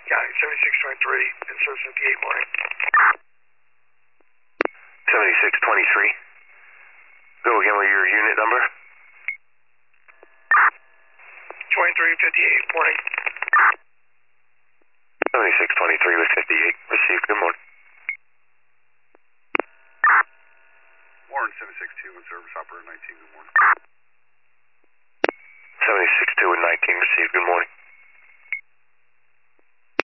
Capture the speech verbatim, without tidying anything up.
Got it, seventy-six twenty-three and seven fifty-eight morning. seventy-six twenty-three. Go again with your unit number. twenty-three fifty-eight morning. seventy-six twenty-three with fifty-eight. Received. Good morning. Warren seven six two with service operator nineteen. Good morning. seventy-six two with nineteen. Received. Good morning.